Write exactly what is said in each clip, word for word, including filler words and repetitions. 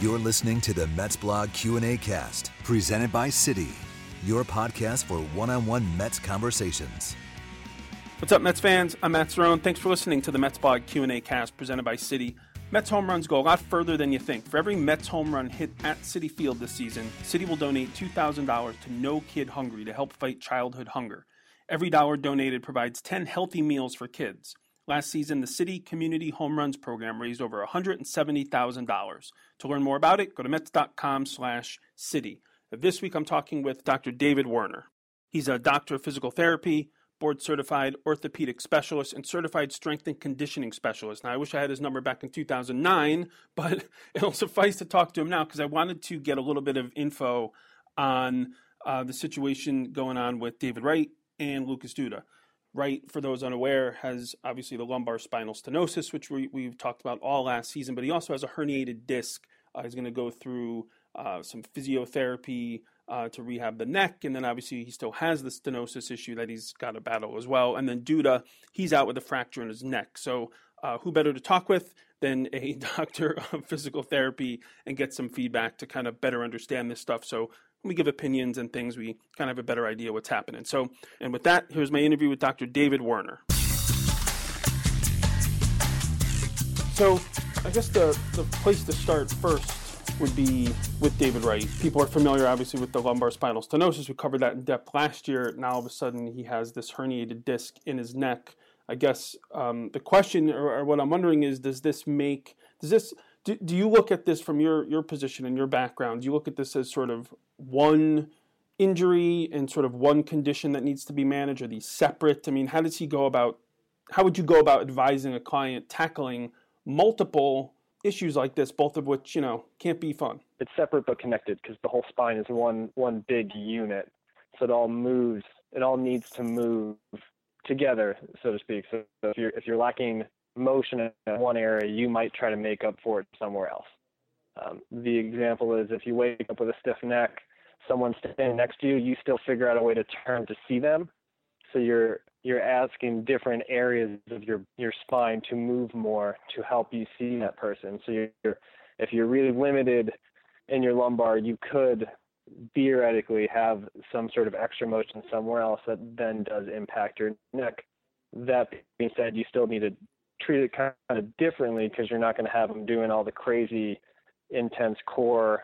You're listening to the Mets Blog Q and A Cast, presented by Citi, your podcast for one-on-one Mets conversations. What's up, Mets fans? I'm Matt Cerrone. Thanks for listening to the Mets Blog Q and A Cast, presented by Citi. Mets home runs go a lot further than you think. For every Mets home run hit at Citi Field this season, Citi will donate two thousand dollars to No Kid Hungry to help fight childhood hunger. Every dollar donated provides ten healthy meals for kids. Last season, the Citi Community Home Runs program raised over one hundred seventy thousand dollars. To learn more about it, go to Mets.com slash Citi. This week, I'm talking with Doctor David Werner. He's a doctor of physical therapy, board-certified orthopedic specialist, and certified strength and conditioning specialist. Now, I wish I had his number back in two thousand nine, but it'll suffice to talk to him now because I wanted to get a little bit of info on uh, the situation going on with David Wright and Lucas Duda. Wright, for those unaware, has obviously the lumbar spinal stenosis, which we, we've talked about all last season, but he also has a herniated disc. Uh, he's going to go through uh, some physiotherapy uh, to rehab the neck, and then obviously he still has the stenosis issue that he's got to battle as well. And then Duda, he's out with a fracture in his neck. So uh, who better to talk with than a doctor of physical therapy and get some feedback to kind of better understand this stuff. So when we give opinions and things, we kind of have a better idea what's happening. So, and with that, here's my interview with Doctor David Werner. So I guess the, the place to start first would be with David Wright. People are familiar, obviously, with the lumbar spinal stenosis. We covered that in depth last year. Now, all of a sudden, he has this herniated disc in his neck. I guess um, the question, or, or what I'm wondering is, does this make, does this, do, do you look at this from your, your position and your background? Do you look at this as sort of one injury and sort of one condition that needs to be managed? Are these separate? I mean, how does he go about, how would you go about advising a client tackling multiple issues like this, both of which, you know, can't be fun? It's separate but connected because the whole spine is one one big unit. So it all moves, it all needs to move together, so to speak. So if you're if you're lacking motion in one area, you might try to make up for it somewhere else. Um, the example is if you wake up with a stiff neck, someone's standing next to you, you still figure out a way to turn to see them. So you're you're asking different areas of your, your spine to move more to help you see that person. So you're, if you're really limited in your lumbar, you could theoretically have some sort of extra motion somewhere else that then does impact your neck. That being said, you still need to treat it kind of differently because you're not going to have them doing all the crazy, intense core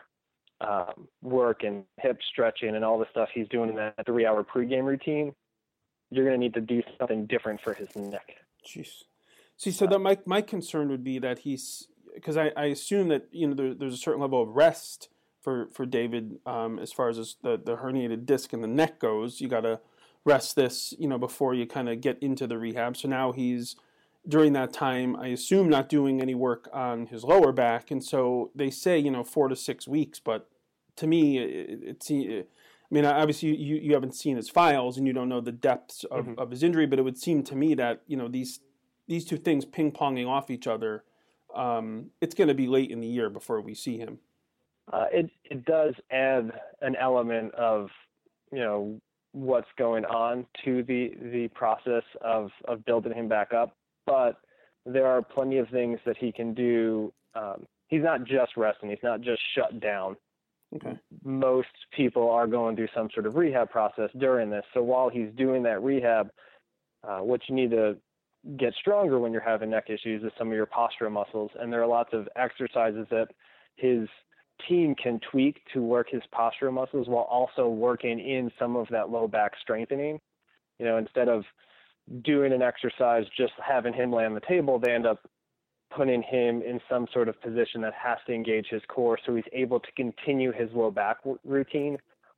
um, work and hip stretching and all the stuff he's doing in that three-hour pregame routine. You're going to need to do something different for his neck. Jeez. See, so that my my concern would be that he's, because I, I assume that, you know, there, there's a certain level of rest for, for David um, as far as this, the, the herniated disc in the neck goes. You got to rest this, you know, before you kind of get into the rehab. So now he's, during that time, I assume not doing any work on his lower back. And so they say, you know, four to six weeks, but to me, it, it, it I mean, obviously you, you haven't seen his files and you don't know the depths of, mm-hmm. of his injury, but it would seem to me that, you know, these these two things ping-ponging off each other, um, it's going to be late in the year before we see him. Uh, it it does add an element of, you know, what's going on to the, the process of, of building him back up, but there are plenty of things that he can do. Um, he's not just resting. He's not just shut down. Okay. Most people are going through some sort of rehab process during this. So while he's doing that rehab, uh, what you need to get stronger when you're having neck issues is some of your postural muscles. And there are lots of exercises that his team can tweak to work his postural muscles while also working in some of that low back strengthening. You know, instead of doing an exercise, just having him lay on the table, they end up putting him in some sort of position that has to engage his core so he's able to continue his low back w- routine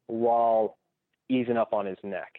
while easing up on his neck.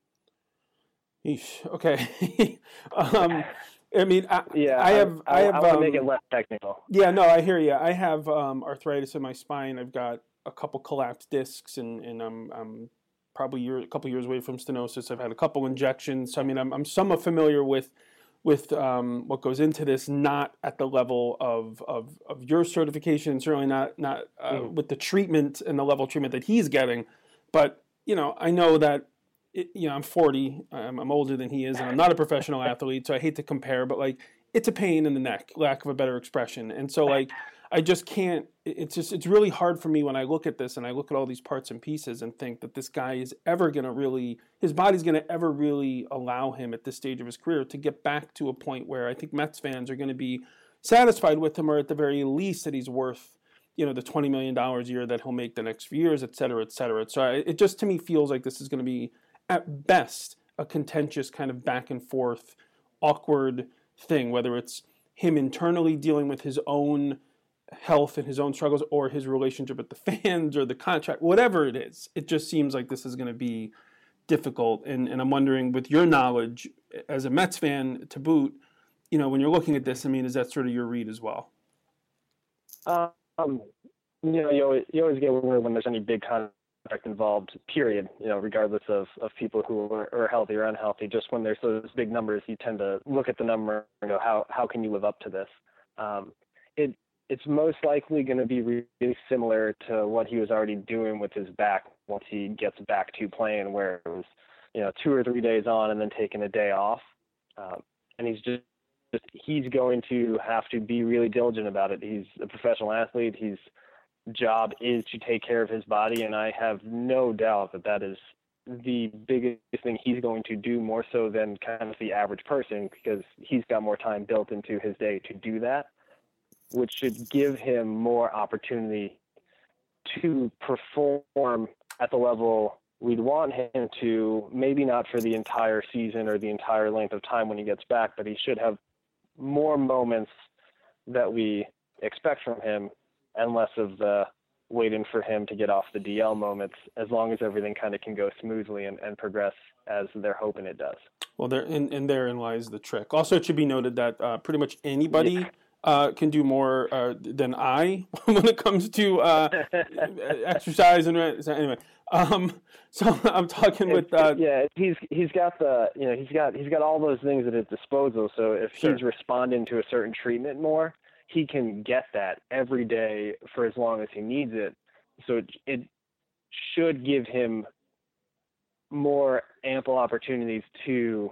Eesh, okay. um, I mean, I, yeah, I have, I, I, have, I want to um, make it less technical. Yeah, no, I hear you. I have um, arthritis in my spine. I've got a couple collapsed discs, and, and I'm, I'm probably year, a couple years away from stenosis. I've had a couple injections. So, I mean, I'm, I'm somewhat familiar with with um, what goes into this, not at the level of of, of your certification, certainly not not uh, mm. with the treatment and the level of treatment that he's getting. But, you know, I know that, it, you know, I'm forty, I'm, I'm older than he is, and I'm not a professional athlete, so I hate to compare, but, like, it's a pain in the neck, lack of a better expression. And so, like, I just can't. It's just it's really hard for me when I look at this and I look at all these parts and pieces and think that this guy is ever going to really, his body's going to ever really allow him at this stage of his career to get back to a point where I think Mets fans are going to be satisfied with him, or at the very least that he's worth, you know, the twenty million dollars a year that he'll make the next few years, et cetera, et cetera. So I, it just to me feels like this is going to be at best a contentious kind of back and forth, awkward thing, whether it's him internally dealing with his own health and his own struggles, or his relationship with the fans or the contract, whatever it is. It just seems like this is going to be difficult. And, and I'm wondering, with your knowledge as a Mets fan to boot, you know, when you're looking at this, I mean, is that sort of your read as well? Um, you know, you always, you always get worried when there's any big contract involved, period, you know, regardless of, of people who are, are healthy or unhealthy. Just when there's those big numbers, you tend to look at the number and go, how, how can you live up to this? Um, it, It's most likely going to be really similar to what he was already doing with his back once he gets back to playing, where it was, you know, two or three days on and then taking a day off. Um, and he's just, just, he's going to have to be really diligent about it. He's a professional athlete. His job is to take care of his body. And I have no doubt that that is the biggest thing he's going to do, more so than kind of the average person, because he's got more time built into his day to do that, which should give him more opportunity to perform at the level we'd want him to, maybe not for the entire season or the entire length of time when he gets back, but he should have more moments that we expect from him and less of the waiting for him to get off the D L moments, as long as everything kind of can go smoothly and, and progress as they're hoping it does. Well, there and, and therein lies the trick. Also, it should be noted that uh, pretty much anybody yeah. Uh, can do more uh, than I when it comes to uh, exercise and anyway. Um, so I'm talking with uh, yeah. He's he's got the you know he's got he's got all those things at his disposal. So if sure. he's responding to a certain treatment more, he can get that every day for as long as he needs it. So it, it should give him more ample opportunities to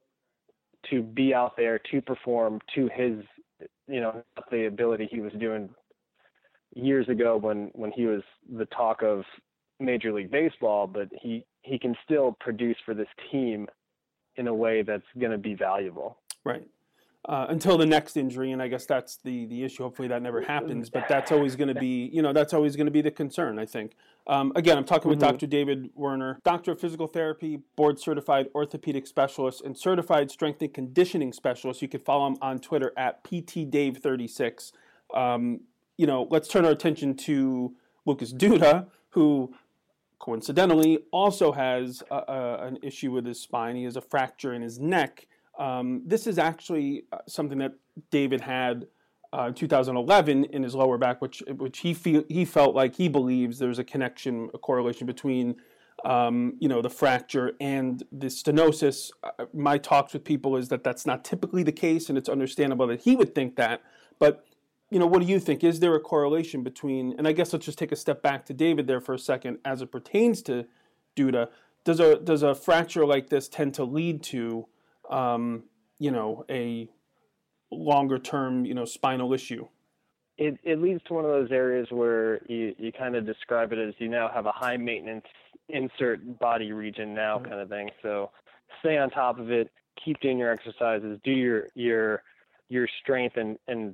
to be out there, to perform to his, you know, the ability he was doing years ago when, when he was the talk of Major League Baseball, but he, he can still produce for this team in a way that's going to be valuable. Right. Uh, until the next injury, and I guess that's the, the issue. Hopefully that never happens, but that's always going to be, you know, that's always going to be the concern, I think. Um, again, I'm talking with mm-hmm. Doctor David Werner, doctor of physical therapy, board-certified orthopedic specialist, and certified strength and conditioning specialist. You can follow him on Twitter at P T Dave thirty-six. Um, you know, let's turn our attention to Lucas Duda, who coincidentally also has a, a, an issue with his spine. He has a fracture in his neck. Um, this is actually something that David had uh, in two thousand eleven in his lower back, which which he feel he felt like he believes there's a connection, a correlation between um, you know the fracture and the stenosis. Uh, my talks with people is that that's not typically the case, and it's understandable that he would think that. But you know, what do you think? Is there a correlation between? And I guess let's just take a step back to David there for a second, as it pertains to Duda. Does a does a fracture like this tend to lead to Um, you know, a longer-term, you know, spinal issue? It it leads to one of those areas where you, you kind of describe it as you now have a high-maintenance insert body region now mm-hmm. kind of thing. So stay on top of it, keep doing your exercises, do your your your strength, and, and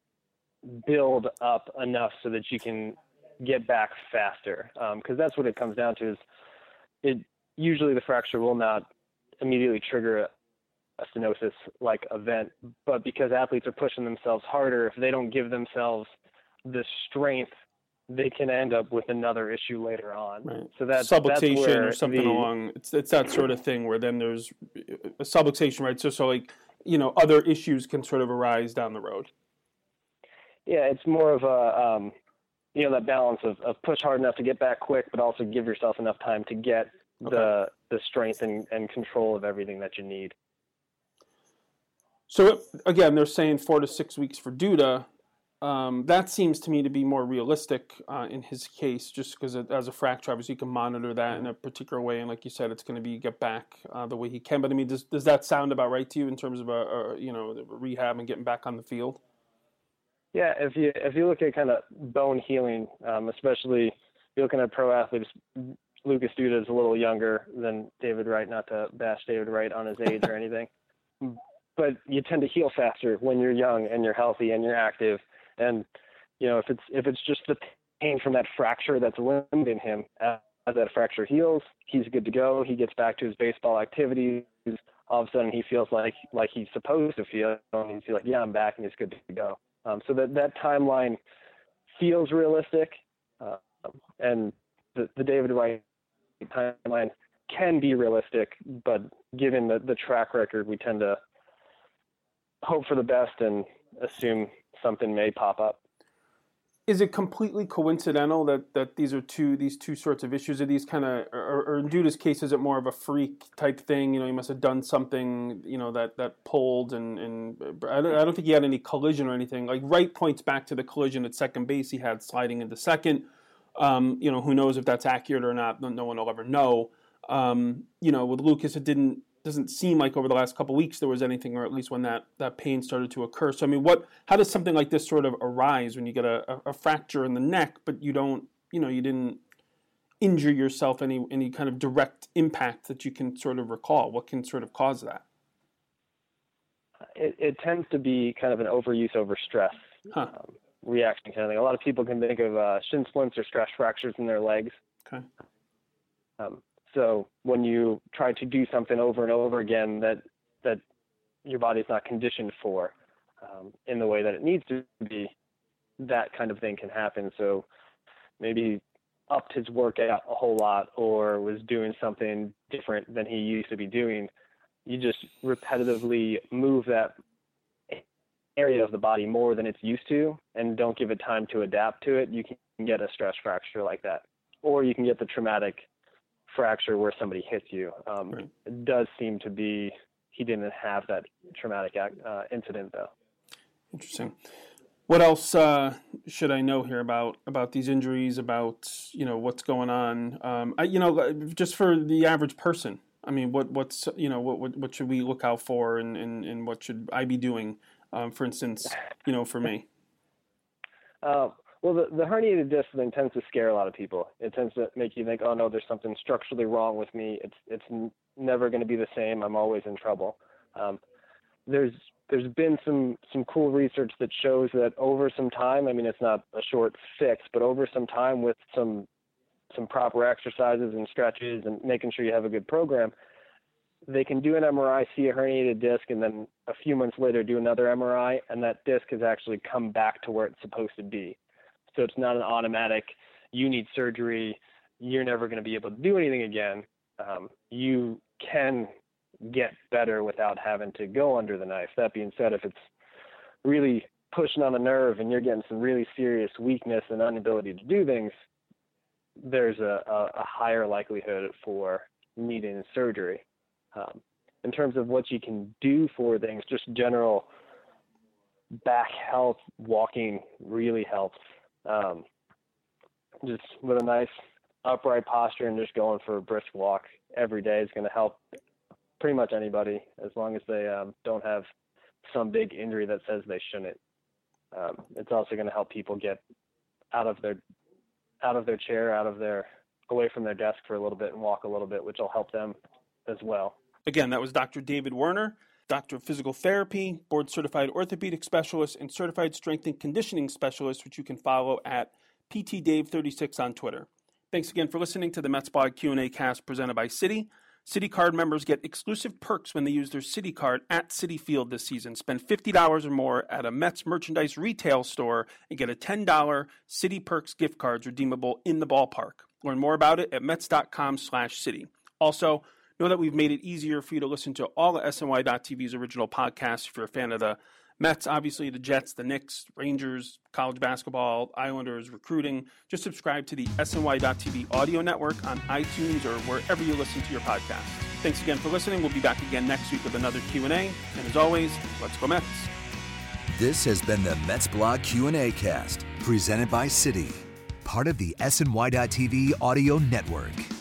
build up enough so that you can get back faster. Because um, that's what it comes down to. Is it usually the fracture will not immediately trigger a a stenosis-like event, but because athletes are pushing themselves harder, if they don't give themselves the strength, they can end up with another issue later on. Right. So that's subluxation that's where or something the, along. It's it's that sort of thing where then there's a subluxation, right? So so like you know other issues can sort of arise down the road. Yeah, it's more of a um, you know that balance of, of push hard enough to get back quick, but also give yourself enough time to get okay. the the strength and, and control of everything that you need. So, again, they're saying four to six weeks for Duda. Um, that seems to me to be more realistic uh, in his case, just because as a fracture, obviously you can monitor that in a particular way. And like you said, it's going to be get back uh, the way he can. But, I mean, does does that sound about right to you in terms of, a, a you know, rehab and getting back on the field? Yeah, if you if you look at kind of bone healing, um, especially if you're looking at pro athletes, Lucas Duda is a little younger than David Wright, not to bash David Wright on his age or anything, but you tend to heal faster when you're young and you're healthy and you're active. And, you know, if it's if it's just the pain from that fracture that's limiting him, as that fracture heals, he's good to go. He gets back to his baseball activities. All of a sudden he feels like like he's supposed to feel, and he's like, yeah, I'm back, and he's good to go. Um, so that, that timeline feels realistic, uh, and the, the David Wright timeline can be realistic, but given the, the track record, we tend to hope for the best and assume something may pop up. Is it completely coincidental that, that these are two these two sorts of issues? Are these kind of, or, or in Duda's case, is it more of a freak type thing? You know, he must have done something, you know, that, that pulled, and, and I don't, I don't think he had any collision or anything. Like Wright points back to the collision at second base he had sliding into second. Um, you know, who knows if that's accurate or not? No one will ever know. Um, you know, with Lucas, it didn't doesn't seem like over the last couple of weeks there was anything, or at least when that, that pain started to occur. So, I mean, what, how does something like this sort of arise when you get a, a fracture in the neck, but you don't, you know, you didn't injure yourself any, any kind of direct impact that you can sort of recall? What can sort of cause that? It, it tends to be kind of an overuse over stress huh. um, reaction kind of thing. A lot of people can think of uh, shin splints or stress fractures in their legs. Okay. Um, So when you try to do something over and over again that that your body's not conditioned for um, in the way that it needs to be, that kind of thing can happen. So maybe upped his workout a whole lot or was doing something different than he used to be doing. You just repetitively move that area of the body more than it's used to and don't give it time to adapt to it. You can get a stress fracture like that. Or you can get the traumatic fracture where somebody hits you. Um, right. It does seem to be he didn't have that traumatic uh, incident though. Interesting. What else uh, should I know here about about these injuries? About you know what's going on? Um, I, you know, just for the average person. I mean, what what's you know what what, what should we look out for, and, and, and what should I be doing? Um, for instance, you know, for me. Uh, Well, the, the herniated disc thing tends to scare a lot of people. It tends to make you think, oh, no, there's something structurally wrong with me. It's it's n- never going to be the same. I'm always in trouble. Um, there's there's been some, some cool research that shows that over some time, I mean, it's not a short fix, but over some time with some some proper exercises and stretches and making sure you have a good program, they can do an M R I, see a herniated disc, and then a few months later do another M R I, and that disc has actually come back to where it's supposed to be. So it's not an automatic, you need surgery, you're never going to be able to do anything again. Um, you can get better without having to go under the knife. That being said, if it's really pushing on a nerve and you're getting some really serious weakness and inability to do things, there's a, a, a higher likelihood for needing surgery. Um, in terms of what you can do for things, just general back health, walking really helps. Um, just with a nice upright posture and just going for a brisk walk every day is going to help pretty much anybody, as long as they um, don't have some big injury that says they shouldn't. Um, it's also going to help people get out of their out of their chair, out of their away from their desk for a little bit and walk a little bit, which will help them as well. Again, that was Doctor David Werner, Doctor of Physical Therapy, board-certified orthopedic specialist, and certified strength and conditioning specialist, which you can follow at P T Dave thirty-six on Twitter. Thanks again for listening to the MetsBlog Q and A cast presented by Citi. Citi Card members get exclusive perks when they use their Citi Card at Citi Field this season. Spend fifty dollars or more at a Mets merchandise retail store and get a ten dollars Citi Perks gift cards redeemable in the ballpark. Learn more about it at Mets.com slash Citi. Also, know that we've made it easier for you to listen to all of S N Y dot T V's original podcasts if you're a fan of the Mets, obviously the Jets, the Knicks, Rangers, college basketball, Islanders, recruiting. Just subscribe to the S N Y dot T V audio network on iTunes or wherever you listen to your podcast. Thanks again for listening. We'll be back again next week with another Q and A. And as always, let's go Mets. This has been the MetsBlog Q and A cast, presented by Citi, part of the S N Y dot T V audio network.